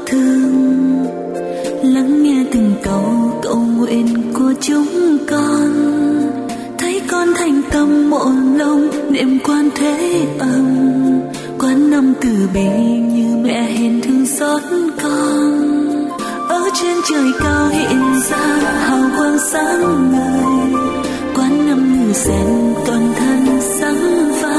thương, lắng nghe từng câu cầu nguyện của chúng con. Thấy con thành tâm một lòng niệm Quan Thế Âm, Quan Âm từ bi như mẹ hiền thương xót con. Ở trên trời cao hiện ra hào quang sáng ngời, Quan Âm như rèn toàn thân sáng phai.